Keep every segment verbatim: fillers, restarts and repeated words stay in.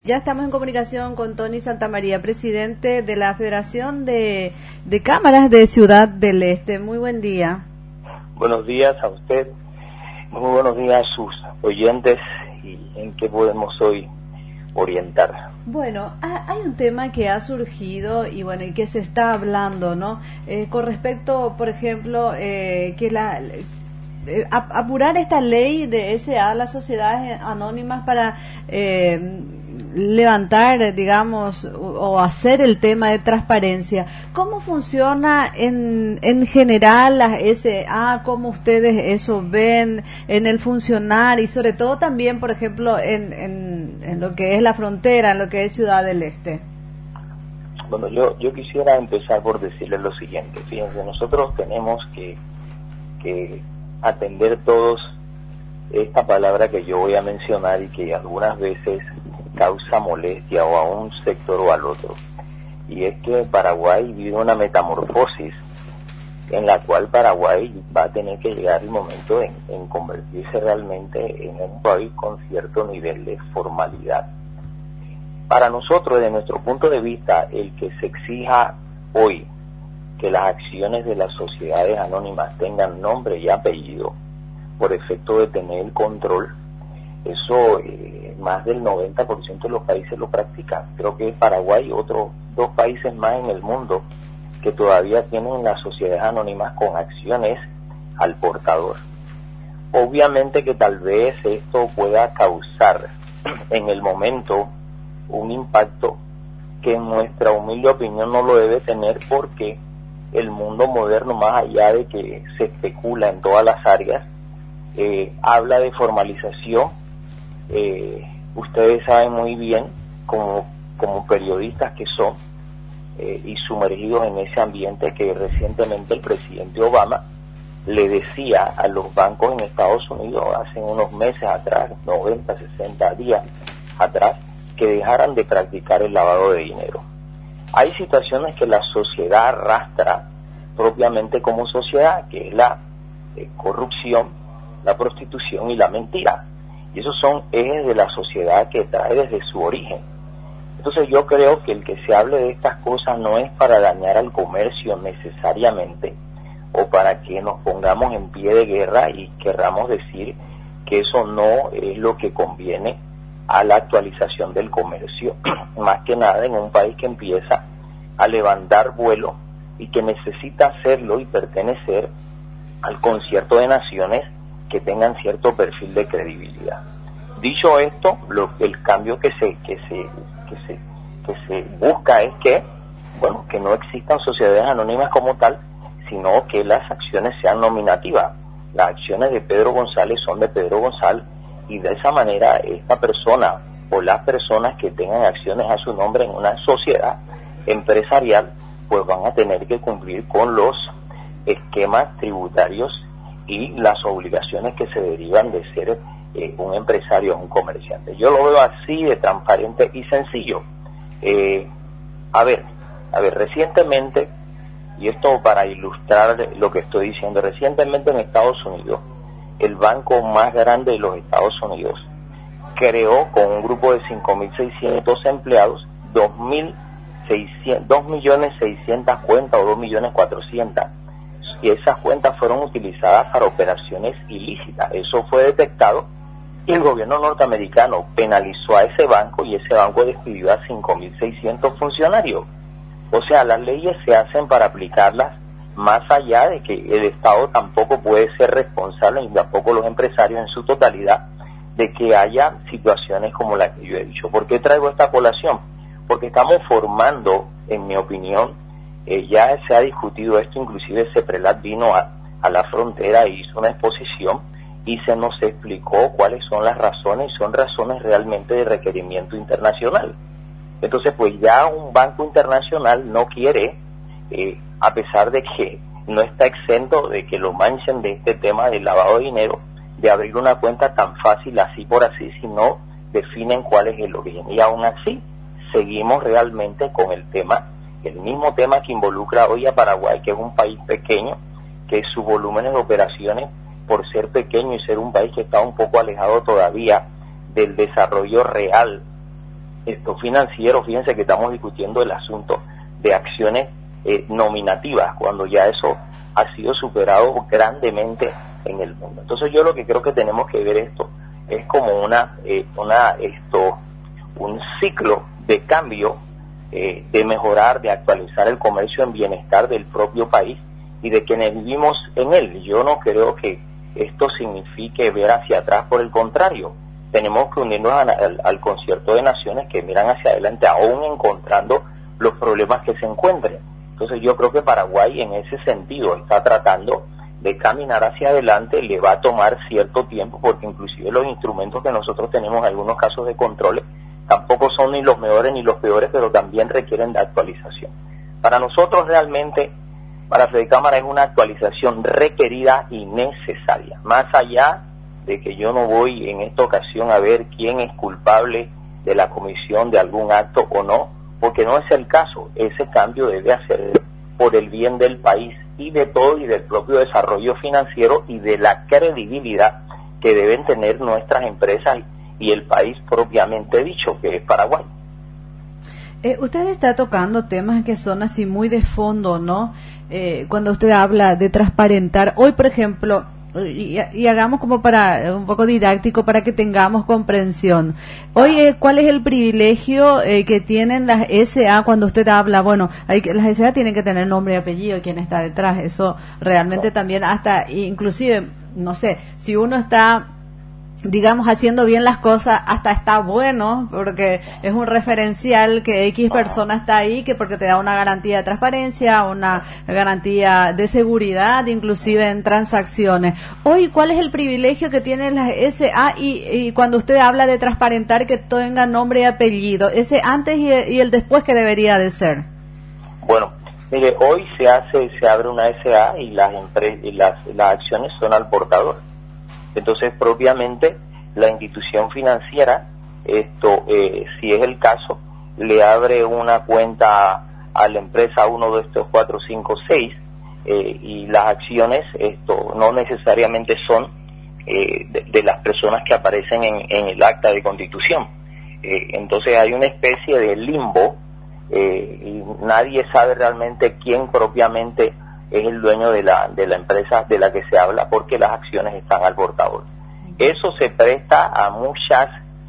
Ya estamos en comunicación con Tony Santamaría, presidente de la Federación de, de Cámaras de Ciudad del Este. Muy buen día. Buenos días a usted, muy buenos días a sus oyentes y en qué podemos hoy orientar. Bueno, hay un tema que ha surgido y bueno y que se está hablando, ¿no? Eh, con respecto, por ejemplo, eh, que la eh, apurar esta ley de S A, las sociedades anónimas, para eh, levantar, digamos, o hacer el tema de transparencia. ¿Cómo funciona en, en general las S A? ¿Cómo ustedes eso ven en el funcionar? Y sobre todo también, por ejemplo, en, en, en lo que es la frontera, en lo que es Ciudad del Este. Bueno, yo, yo quisiera empezar por decirles lo siguiente. Fíjense, nosotros tenemos que, que atender todos esta palabra que yo voy a mencionar y que algunas veces causa molestia o a un sector o al otro, y es que Paraguay vive una metamorfosis en la cual Paraguay va a tener que llegar el momento en, en convertirse realmente en un país con cierto nivel de formalidad. Para nosotros, desde nuestro punto de vista, el que se exija hoy que las acciones de las sociedades anónimas tengan nombre y apellido por efecto de tener el control, eso eh, más del noventa por ciento de los países lo practican. Creo que Paraguay y otros dos países más en el mundo que todavía tienen las sociedades anónimas con acciones al portador. Obviamente que tal vez esto pueda causar en el momento un impacto que en nuestra humilde opinión no lo debe tener, porque el mundo moderno, más allá de que se especula en todas las áreas, eh, habla de formalización. Eh, ustedes saben muy bien, como, como periodistas que son eh, y sumergidos en ese ambiente, que recientemente el presidente Obama le decía a los bancos en Estados Unidos hace unos meses atrás, noventa, sesenta días atrás, que dejaran de practicar el lavado de dinero. Hay situaciones que la sociedad arrastra propiamente como sociedad, que es la eh, corrupción, la prostitución y la mentira. Y esos son ejes de la sociedad que trae desde su origen. Entonces yo creo que el que se hable de estas cosas no es para dañar al comercio necesariamente, o para que nos pongamos en pie de guerra y querramos decir que eso no es lo que conviene a la actualización del comercio, más que nada en un país que empieza a levantar vuelo y que necesita hacerlo y pertenecer al concierto de naciones que tengan cierto perfil de credibilidad. Dicho esto, lo, el cambio que se que se que se que se busca es que, bueno, que no existan sociedades anónimas como tal, sino que las acciones sean nominativas. Las acciones de Pedro González son de Pedro González, y de esa manera esta persona o las personas que tengan acciones a su nombre en una sociedad empresarial, pues van a tener que cumplir con los esquemas tributarios y las obligaciones que se derivan de ser eh, un empresario o un comerciante. Yo lo veo así de transparente y sencillo. Eh, a ver, a ver, recientemente, y esto para ilustrar lo que estoy diciendo, recientemente en Estados Unidos, el banco más grande de los Estados Unidos creó con un grupo de cinco mil seiscientos empleados dos millones seiscientas cuentas o dos millones cuatrocientas. Y esas cuentas fueron utilizadas para operaciones ilícitas. Eso fue detectado y el gobierno norteamericano penalizó a ese banco, y ese banco despidió a cinco mil seiscientos funcionarios. O sea, las leyes se hacen para aplicarlas, más allá de que el Estado tampoco puede ser responsable, y tampoco los empresarios en su totalidad, de que haya situaciones como la que yo he dicho. ¿Por qué traigo esta colación? Porque estamos formando, en mi opinión, Eh, ya se ha discutido esto, inclusive CEPRELAT vino a, a la frontera e hizo una exposición y se nos explicó cuáles son las razones, y son razones realmente de requerimiento internacional. Entonces, pues ya un banco internacional no quiere, eh, a pesar de que no está exento de que lo manchen de este tema del lavado de dinero, de abrir una cuenta tan fácil así por así, si no definen cuál es el origen. Y aún así, seguimos realmente con el tema el mismo tema que involucra hoy a Paraguay, que es un país pequeño, que sus volúmenes de operaciones, por ser pequeño y ser un país que está un poco alejado todavía del desarrollo real esto financiero. Fíjense que estamos discutiendo el asunto de acciones eh, nominativas, cuando ya eso ha sido superado grandemente en el mundo. Entonces yo lo que creo que tenemos que ver esto es como una, eh, una esto, un ciclo de cambio, eh, de mejorar, de actualizar el comercio en bienestar del propio país y de quienes vivimos en él. Yo no creo que esto signifique ver hacia atrás, por el contrario, tenemos que unirnos a, al, al concierto de naciones que miran hacia adelante, aún encontrando los problemas que se encuentren. Entonces yo creo que Paraguay en ese sentido está tratando de caminar hacia adelante. Le va a tomar cierto tiempo, porque inclusive los instrumentos que nosotros tenemos en algunos casos de controles tampoco son ni los mejores ni los peores, pero también requieren de actualización. Para nosotros realmente, para Fede Cámara, es una actualización requerida y necesaria, más allá de que yo no voy en esta ocasión a ver quién es culpable de la comisión de algún acto o no, porque no es el caso. Ese cambio debe hacer por el bien del país y de todo, y del propio desarrollo financiero y de la credibilidad que deben tener nuestras empresas y el país propiamente dicho, que es Paraguay. Eh, usted está tocando temas que son así muy de fondo, ¿no? Eh, cuando usted habla de transparentar, hoy por ejemplo, y, y hagamos como para un poco didáctico para que tengamos comprensión. Hoy, eh, ¿cuál es el privilegio eh, que tienen las S A cuando usted habla? Bueno, hay que, las S A tienen que tener nombre y apellido, quién está detrás. Eso realmente también, hasta inclusive, no sé, si uno está, digamos, haciendo bien las cosas, hasta está bueno, porque es un referencial que X persona está ahí, que porque te da una garantía de transparencia, una garantía de seguridad, inclusive en transacciones. Hoy, ¿cuál es el privilegio que tienen las S A? Y, y cuando usted habla de transparentar, que tenga nombre y apellido, ese antes y, y el después, que debería de ser. Bueno, mire, hoy se hace, se abre una S A y las empre- y las, las acciones son al portador. Entonces, propiamente, la institución financiera, esto, eh, si es el caso, le abre una cuenta a la empresa uno de estos cuatro, cinco, seis, eh, y las acciones, esto, no necesariamente son eh, de, de las personas que aparecen en, en el acta de constitución. Eh, entonces, hay una especie de limbo, eh, y nadie sabe realmente quién propiamente es el dueño de la de la empresa de la que se habla, porque las acciones están al portador. Eso se presta a muchas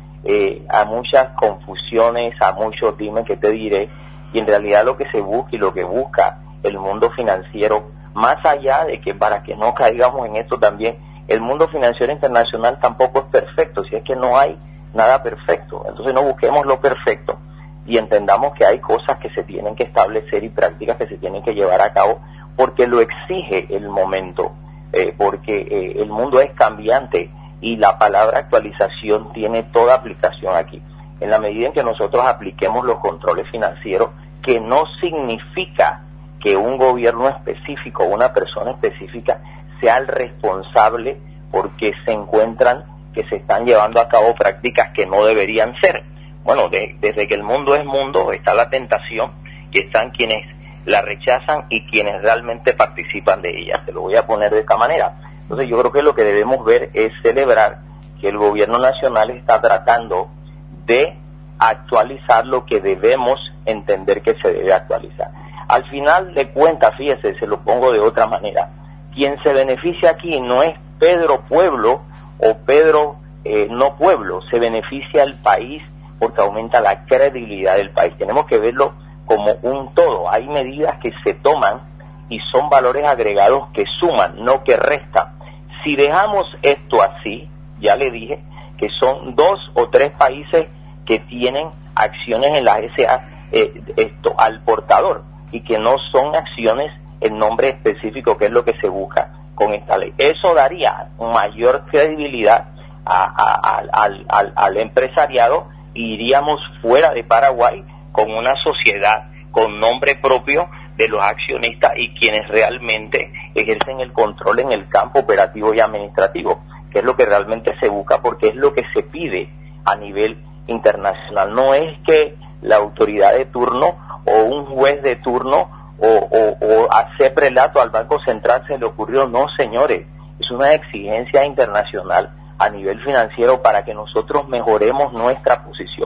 eh, a muchas confusiones, a muchos dime que te diré, y en realidad lo que se busca y lo que busca el mundo financiero, más allá de que, para que no caigamos en esto también, el mundo financiero internacional tampoco es perfecto, si es que no hay nada perfecto. Entonces no busquemos lo perfecto y entendamos que hay cosas que se tienen que establecer y prácticas que se tienen que llevar a cabo, porque lo exige el momento, eh, porque eh, el mundo es cambiante y la palabra actualización tiene toda aplicación aquí. En la medida en que nosotros apliquemos los controles financieros, que no significa que un gobierno específico o una persona específica sea el responsable porque se encuentran que se están llevando a cabo prácticas que no deberían ser. Bueno, de, desde que el mundo es mundo está la tentación y están quienes la rechazan y quienes realmente participan de ella. Te lo voy a poner de esta manera. Entonces yo creo que lo que debemos ver es celebrar que el gobierno nacional está tratando de actualizar lo que debemos entender que se debe actualizar. Al final de cuentas, fíjese, se lo pongo de otra manera, quien se beneficia aquí no es Pedro Pueblo o Pedro eh, no Pueblo, se beneficia el país porque aumenta la credibilidad del país. Tenemos que verlo como un todo. Hay medidas que se toman y son valores agregados que suman, no que restan. Si dejamos esto así, ya le dije que son dos o tres países que tienen acciones en la S A eh, esto al portador y que no son acciones en nombre específico, que es lo que se busca con esta ley. Eso daría mayor credibilidad a, a, a, al, al, al empresariado, e iríamos fuera de Paraguay con una sociedad con nombre propio de los accionistas y quienes realmente ejercen el control en el campo operativo y administrativo, que es lo que realmente se busca, porque es lo que se pide a nivel internacional. No es que la autoridad de turno o un juez de turno o, o, o hacer prelato al Banco Central se le ocurrió, no señores, es una exigencia internacional a nivel financiero para que nosotros mejoremos nuestra posición.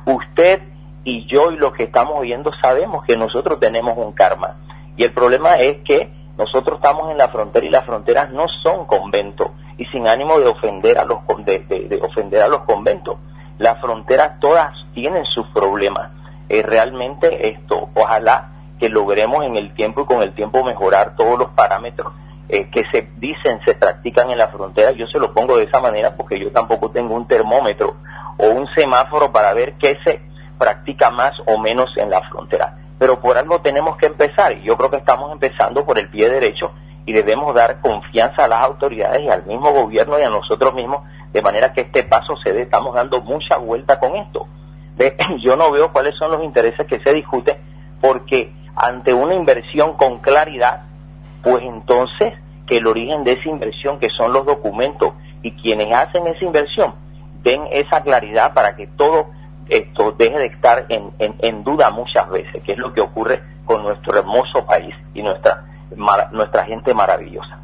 usted y yo y los que estamos oyendo sabemos que nosotros tenemos un karma. Y el problema es que nosotros estamos en la frontera y las fronteras no son conventos, y sin ánimo de ofender a los de, de, de ofender a los conventos. Las fronteras todas tienen sus problemas. Eh, realmente esto, ojalá que logremos en el tiempo y con el tiempo mejorar todos los parámetros eh, que se dicen, se practican en la frontera. Yo se lo pongo de esa manera porque yo tampoco tengo un termómetro o un semáforo para ver qué se practica más o menos en la frontera. Pero por algo tenemos que empezar, y yo creo que estamos empezando por el pie derecho, y debemos dar confianza a las autoridades y al mismo gobierno y a nosotros mismos, de manera que este paso se dé. Estamos dando mucha vuelta con esto. De, yo no veo cuáles son los intereses que se discuten, porque ante una inversión con claridad, pues entonces que el origen de esa inversión, que son los documentos, y quienes hacen esa inversión, den esa claridad para que todo esto deje de estar en, en, en duda muchas veces, que es lo que ocurre con nuestro hermoso país y nuestra mar, nuestra gente maravillosa.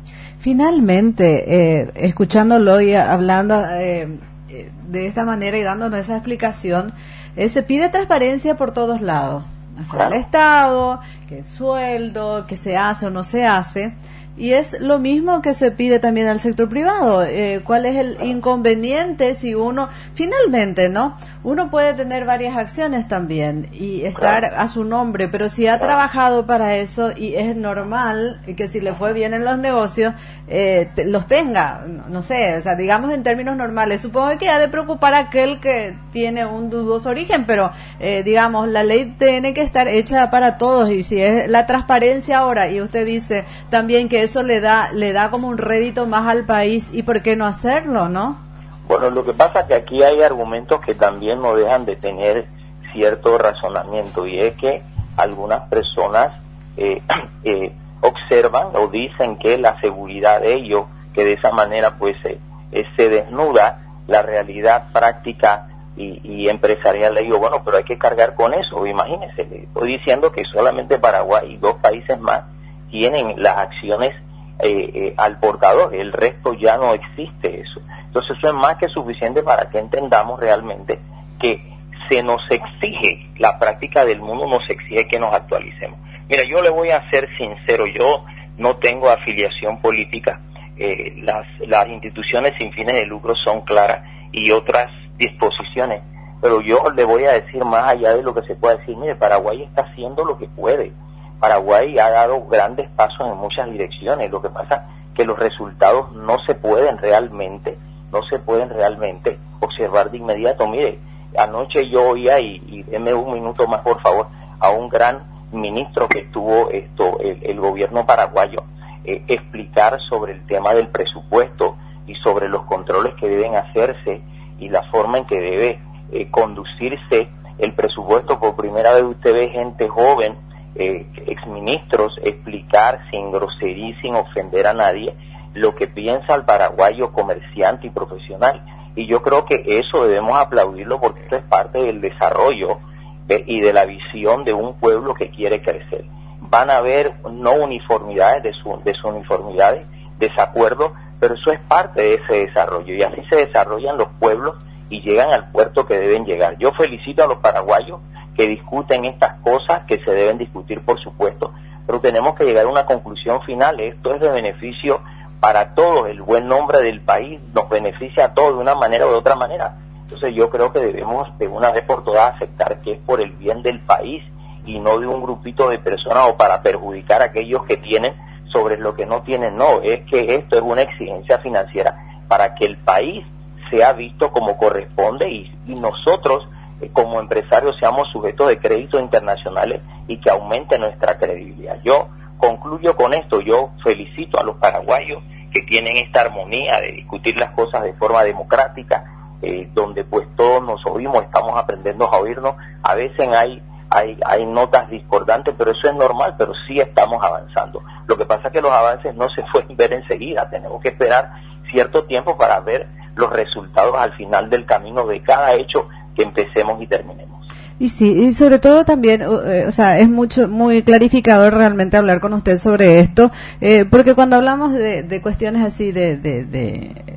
Finalmente, eh, escuchándolo y hablando eh, de esta manera y dándonos esa explicación, eh, se pide transparencia por todos lados, hacia claro. el Estado, que sueldo, que se hace o no se hace. Y es lo mismo que se pide también al sector privado. Eh, ¿Cuál es el inconveniente si uno, finalmente, ¿no? Uno puede tener varias acciones también y estar claro. a su nombre, pero si ha claro. trabajado para eso y es normal que si le fue bien en los negocios, eh, te, los tenga, no, no sé, o sea, digamos en términos normales. Supongo que ha de preocupar a aquel que tiene un dudoso origen, pero eh, digamos, la ley tiene que estar hecha para todos, y si es la transparencia ahora, y usted dice también que eso le da le da como un rédito más al país, ¿y por qué no hacerlo, no? Bueno, lo que pasa es que aquí hay argumentos que también no dejan de tener cierto razonamiento, y es que algunas personas eh, eh, observan o dicen que la seguridad de ellos, que de esa manera pues eh, eh, se desnuda la realidad práctica y, y empresarial. Le digo, bueno, pero hay que cargar con eso. Imagínense, le estoy diciendo que solamente Paraguay y dos países más tienen las acciones eh, eh, al portador, el resto ya no existe eso. Entonces eso es más que suficiente para que entendamos realmente que se nos exige, la práctica del mundo nos exige que nos actualicemos. Mira, yo le voy a ser sincero, yo no tengo afiliación política, eh, las, las instituciones sin fines de lucro son claras y otras disposiciones, pero yo le voy a decir más allá de lo que se pueda decir. Mire, Paraguay está haciendo lo que puede. Paraguay ha dado grandes pasos en muchas direcciones. Lo que pasa es que los resultados no se pueden realmente, no se pueden realmente observar de inmediato. Mire, anoche yo oía, y, y deme un minuto más por favor, a un gran ministro que tuvo esto, el, el gobierno paraguayo, eh, explicar sobre el tema del presupuesto y sobre los controles que deben hacerse y la forma en que debe eh, conducirse el presupuesto. Por primera vez usted ve gente joven, Eh, exministros, explicar sin grosería y sin ofender a nadie lo que piensa el paraguayo comerciante y profesional, y yo creo que eso debemos aplaudirlo, porque eso es parte del desarrollo eh, y de la visión de un pueblo que quiere crecer. Van a haber no uniformidades, de su, desuniformidades, desacuerdos, pero eso es parte de ese desarrollo, y así se desarrollan los pueblos y llegan al puerto que deben llegar. Yo felicito a los paraguayos que discuten estas cosas, que se deben discutir por supuesto, pero tenemos que llegar a una conclusión final. Esto es de beneficio para todos, el buen nombre del país nos beneficia a todos de una manera o de otra manera. Entonces yo creo que debemos de una vez por todas aceptar que es por el bien del país y no de un grupito de personas o para perjudicar a aquellos que tienen sobre lo que no tienen. No, es que esto es una exigencia financiera para que el país sea visto como corresponde, y, y nosotros como empresarios seamos sujetos de créditos internacionales y que aumente nuestra credibilidad. Yo concluyo con esto. Yo felicito a los paraguayos que tienen esta armonía de discutir las cosas de forma democrática, eh, donde pues todos nos oímos, estamos aprendiendo a oírnos. A veces hay, hay, hay notas discordantes, pero eso es normal, pero sí estamos avanzando. Lo que pasa es que los avances no se pueden ver enseguida, tenemos que esperar cierto tiempo para ver los resultados al final del camino de cada hecho que empecemos y terminemos. Y sí, y sobre todo también, eh, o sea, es mucho muy clarificador realmente hablar con usted sobre esto, eh, porque cuando hablamos de, de cuestiones así de, de, de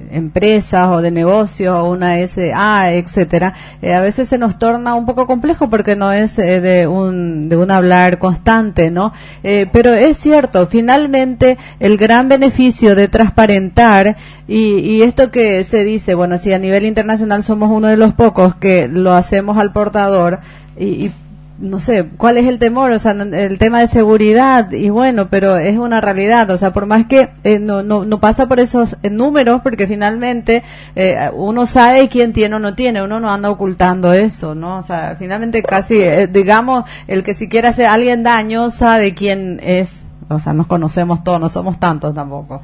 empresas o de negocios o una S A, etcétera, eh, a veces se nos torna un poco complejo porque no es eh, de un de un hablar constante, ¿no? Eh, pero es cierto, finalmente el gran beneficio de transparentar y, y esto que se dice, bueno, si a nivel internacional somos uno de los pocos que lo hacemos al portador y, y no sé, ¿cuál es el temor? O sea, el tema de seguridad, y bueno, pero es una realidad, o sea, por más que eh, no, no, no pasa por esos eh, números, porque finalmente eh, uno sabe quién tiene o no tiene, uno no anda ocultando eso, ¿no? O sea, finalmente casi, eh, digamos, el que si quiere hacer a alguien daño sabe quién es, o sea, nos conocemos todos, no somos tantos tampoco.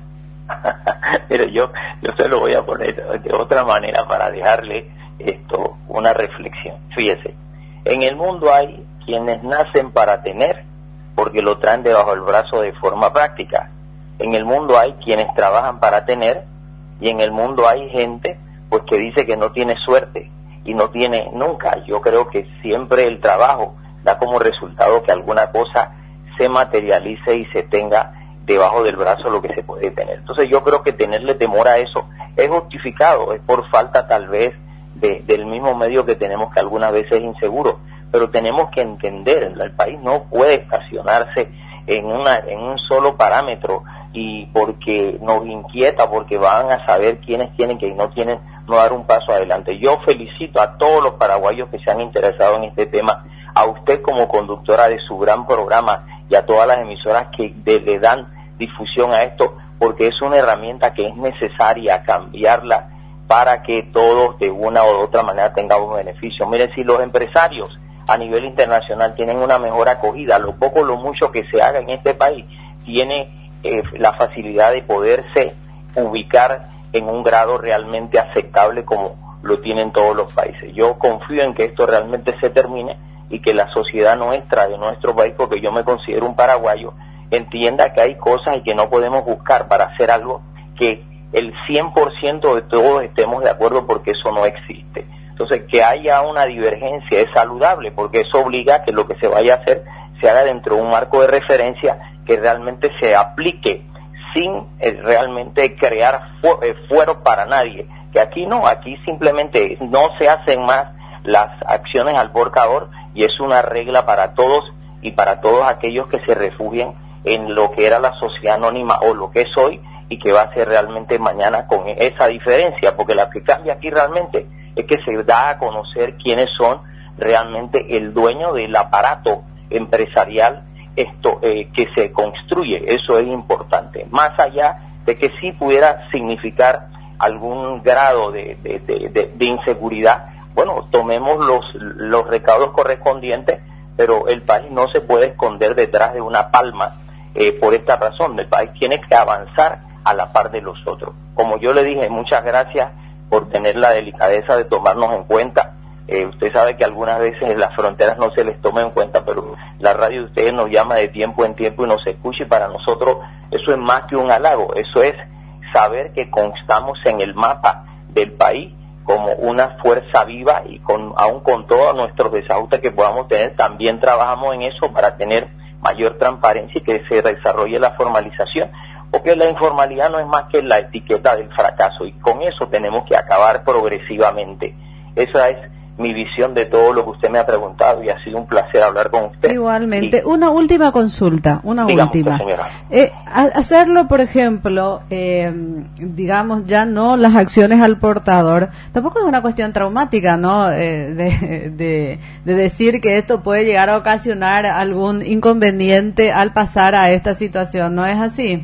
Pero yo, yo se lo voy a poner de otra manera para dejarle esto, una reflexión. Fíjese. En el mundo hay quienes nacen para tener, porque lo traen debajo del brazo de forma práctica. En el mundo hay quienes trabajan para tener, y en el mundo hay gente pues que dice que no tiene suerte y no tiene nunca. Yo creo que siempre el trabajo da como resultado que alguna cosa se materialice y se tenga debajo del brazo lo que se puede tener. Entonces yo creo que tenerle temor a eso es justificado, es por falta tal vez De, del mismo medio que tenemos, que algunas veces es inseguro, pero tenemos que entender, el país no puede estacionarse en una en un solo parámetro, y porque nos inquieta, porque van a saber quiénes tienen que y no tienen, no dar un paso adelante. Yo felicito a todos los paraguayos que se han interesado en este tema, a usted como conductora de su gran programa y a todas las emisoras que de, le dan difusión a esto, porque es una herramienta que es necesaria cambiarla para que todos de una u otra manera tengamos un beneficio. Miren, si los empresarios a nivel internacional tienen una mejor acogida, lo poco o lo mucho que se haga en este país tiene eh, la facilidad de poderse ubicar en un grado realmente aceptable como lo tienen todos los países. Yo confío en que esto realmente se termine y que la sociedad nuestra, de nuestro país, porque yo me considero un paraguayo, entienda que hay cosas y que no podemos buscar para hacer algo que el cien por ciento de todos estemos de acuerdo, porque eso no existe. Entonces, que haya una divergencia es saludable, porque eso obliga a que lo que se vaya a hacer se haga dentro de un marco de referencia que realmente se aplique sin eh, realmente crear fu eh, fuero para nadie. Que aquí no, aquí simplemente no se hacen más las acciones al portador, y es una regla para todos y para todos aquellos que se refugien en lo que era la sociedad anónima o lo que es hoy, y que va a ser realmente mañana con esa diferencia, porque lo que cambia aquí realmente es que se da a conocer quiénes son realmente el dueño del aparato empresarial esto eh, que se construye. Eso es importante, más allá de que sí pudiera significar algún grado de, de, de, de, de inseguridad. Bueno, tomemos los, los recaudos correspondientes, pero el país no se puede esconder detrás de una palma. Eh, por esta razón, el país tiene que avanzar a la par de los otros. Como yo le dije, muchas gracias por tener la delicadeza de tomarnos en cuenta. Eh, usted sabe que algunas veces en las fronteras no se les toma en cuenta, pero la radio de ustedes nos llama de tiempo en tiempo y nos escucha, y para nosotros eso es más que un halago. Eso es saber que constamos en el mapa del país como una fuerza viva, y con aún con todos nuestros desajustes que podamos tener, también trabajamos en eso para tener mayor transparencia y que se desarrolle la formalización, porque la informalidad no es más que la etiqueta del fracaso, y con eso tenemos que acabar progresivamente. Esa es mi visión de todo lo que usted me ha preguntado, y ha sido un placer hablar con usted. Igualmente. Y, una última consulta, una digamos, última. Señora. Eh, hacerlo, por ejemplo, eh, digamos, ya no las acciones al portador, tampoco es una cuestión traumática, ¿no? Eh, de, de, de decir que esto puede llegar a ocasionar algún inconveniente al pasar a esta situación, ¿no es así?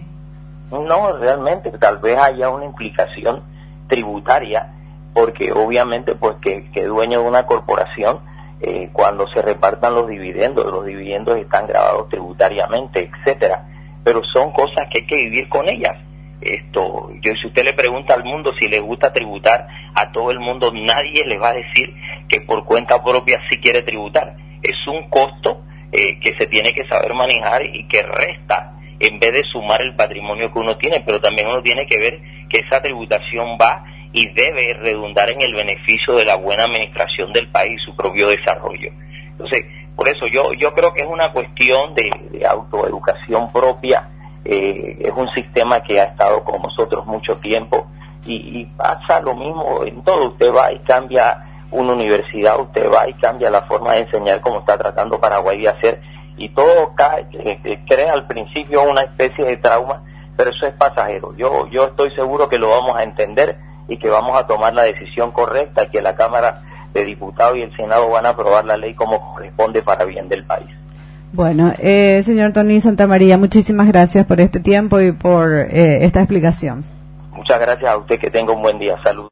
No, realmente, tal vez haya una implicación tributaria, porque obviamente pues que, que dueño de una corporación, eh, cuando se repartan los dividendos, los dividendos están grabados tributariamente, etcétera, pero son cosas que hay que vivir con ellas. Esto, yo si usted le pregunta al mundo si le gusta tributar, a todo el mundo nadie le va a decir que por cuenta propia sí quiere tributar. Es un costo eh, que se tiene que saber manejar y que resta en vez de sumar el patrimonio que uno tiene, pero también uno tiene que ver que esa tributación va y debe redundar en el beneficio de la buena administración del país y su propio desarrollo. Entonces, por eso yo yo creo que es una cuestión de, de autoeducación propia. Eh, es un sistema que ha estado con nosotros mucho tiempo, y, y pasa lo mismo en todo. Usted va y cambia una universidad, usted va y cambia la forma de enseñar como está tratando Paraguay de hacer, y todo cae, eh, crea al principio una especie de trauma, pero eso es pasajero. Yo, yo estoy seguro que lo vamos a entender y que vamos a tomar la decisión correcta, que la Cámara de Diputados y el Senado van a aprobar la ley como corresponde para bien del país. Bueno, eh, señor Tony Santamaría, muchísimas gracias por este tiempo y por eh, esta explicación. Muchas gracias a usted, que tenga un buen día. Salud.